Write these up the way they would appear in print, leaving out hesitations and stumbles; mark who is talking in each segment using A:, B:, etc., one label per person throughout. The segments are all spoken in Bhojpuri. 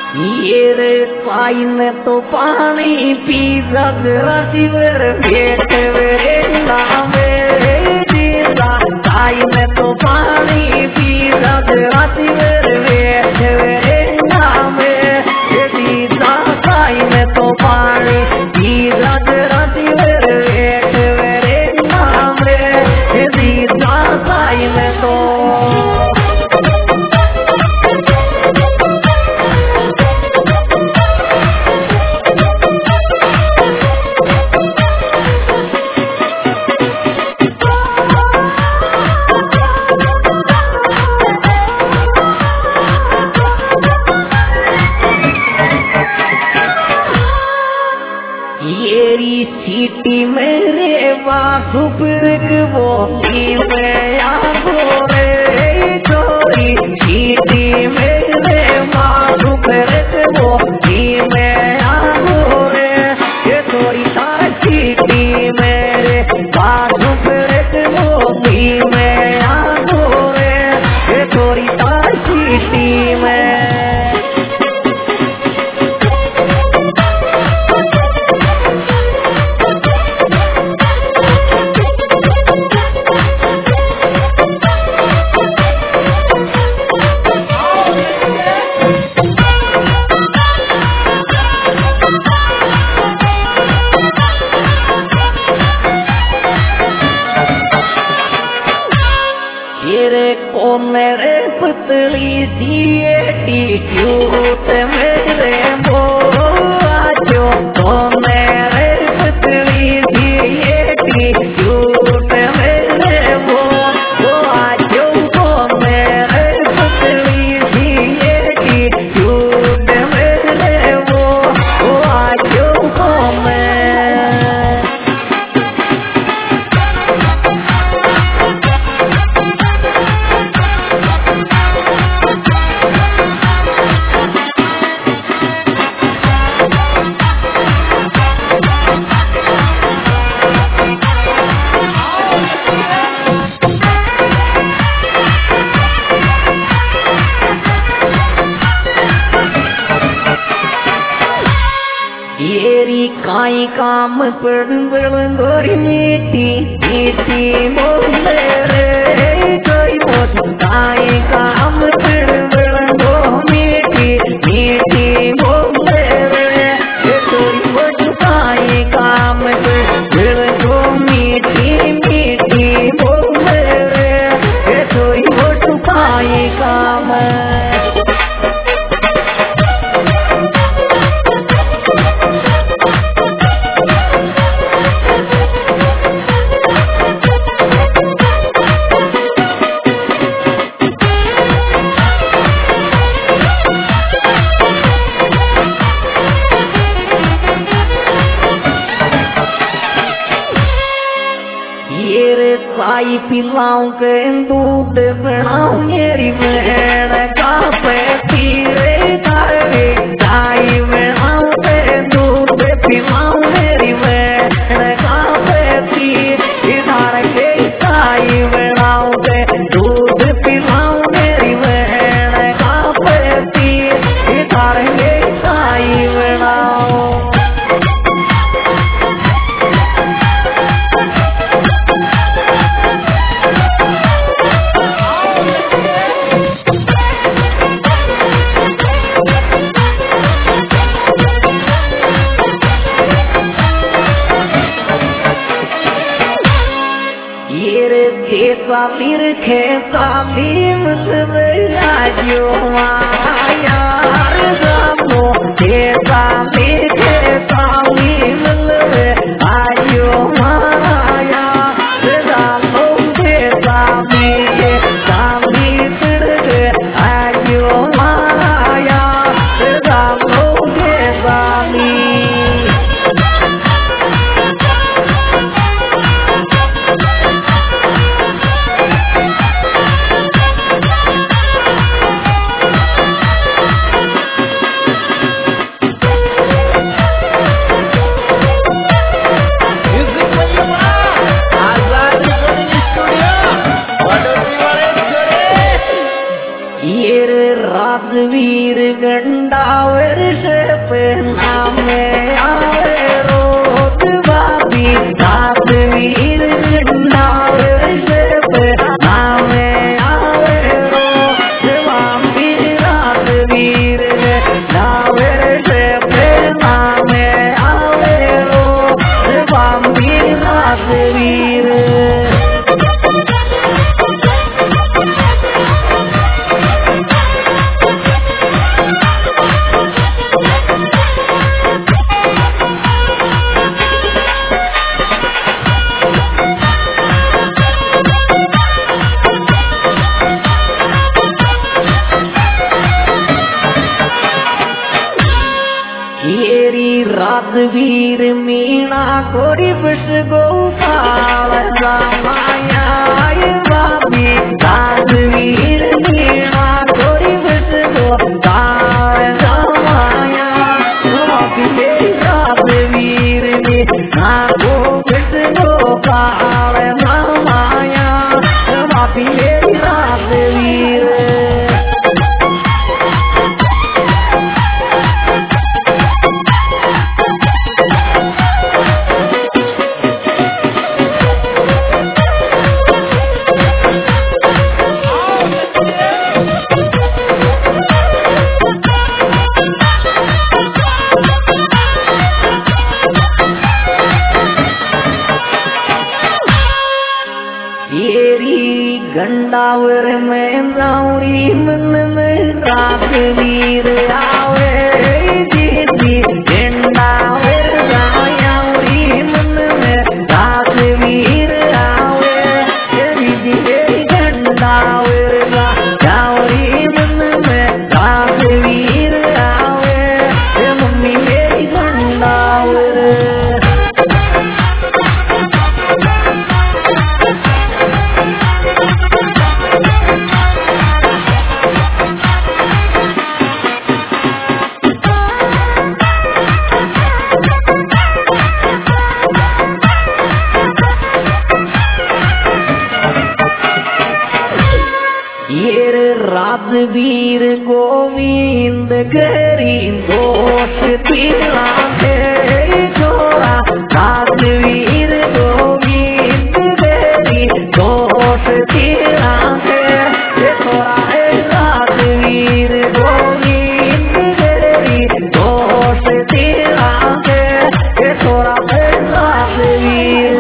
A: ये रे साई ने तो पानी पी जग रसिवर भेट वे नामे जीता साई ने तो पानी पी जग रसिवर भेट वे नामे जीता साई ने तो पानी पी जग रसिवर भेट वे नामे जीता साई ने तो सीटी मेरे बासुपरक वो में आगो रे चोरी सीटी मेरे बासुपरक वो में आगो रे ये चोरी तार सीटी मेरे बासुपरक वो में आगो रे ये चोरी तार सीटी में मेरे पतली सी एटीट्यूड मेरे बोलो तो मेरे पतली सी एटीट्यूड मेरे बोलो तो मेरे पतली सी एटीट्यूड मेरे बोलो तो मैं येरी काई काम पर गोरी मीठी मीठी बोले रे कोई मोट काई काम पर गो मीठी मीठी बोले रे कोई मोट काई काम पर गो मीठी मीठी बोले रे कोई मोट काई काम साई पिलाऊं के दूध बनाऊं मेरी बहन का पे पीरे तारे साई बनाऊं के दूध पिलाऊं मेरी बहन का पे पीरे तारे साई बनाऊं के दूध पिलाऊं मेरी बहन का पे पीरे तारे साई बनाऊं सामीर खे सामीम राजो यार सामो खे सामीर खे सामीम आजो माया सामो खे सामीर सामीर आजो माया सामो खे सामीर गंडावर से पहना में आवे रोत बाबी रात वीर गंडावर से पहना में आवे रोत बाबी रात वीर गंडावर से पहना में आवे रोत बाबी रात वीर। रात वीर मीणा कोरी बस गोपाल रामाया बाबी रात वीर मीणा कोरी बस गोपाल रामाया बाबी रात वीर मीणा को बस गोपाल रामाया बाबी रात वीर। गंडावर में राउरी मन में रात वीर आवे दीदी गंडावर राउरी मन में रात वीर आवे दीदी गंडावर राउरी मन में रात वीर आवे मम्मी मेरी गंडावर। रात वीर गोविंद करी दोष पीला छोरा रात वीर गोविंद करी दोष पीला छोरा रात वीर गोविंद करी दोष पीला छोरा रात वीर।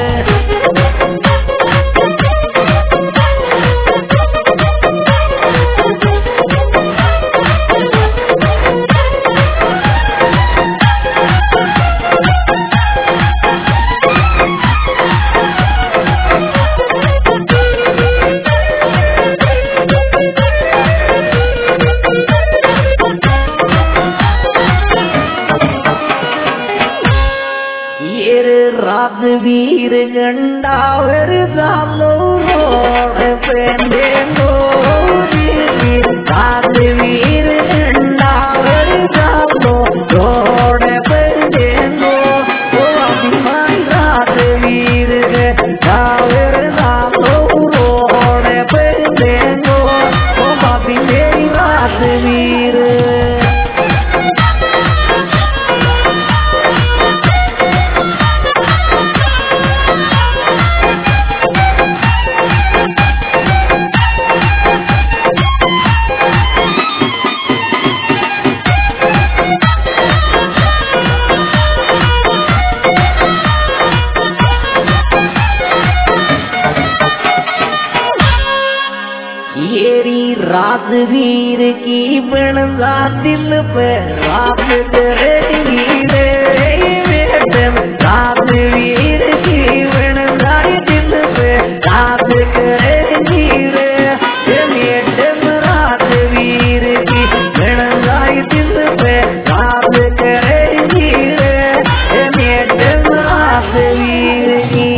A: रात वीर गंडावर सालो रोड पे रात वीर गंडावर सालो रोड पे रात वीर गंडावर सालो रोड पे बाबी मेरी रात वीर। रात वीर की बनदा दिल पे रात करेगी रात वीर की बनदा दिल पे रात करेगी रात वीर की बनदा दिल पे रात करेगी रात वीर की।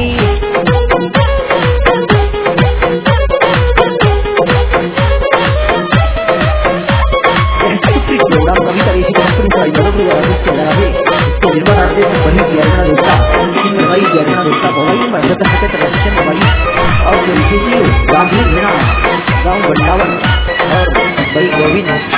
A: गांव वृंदावन और बड़ी गोविंद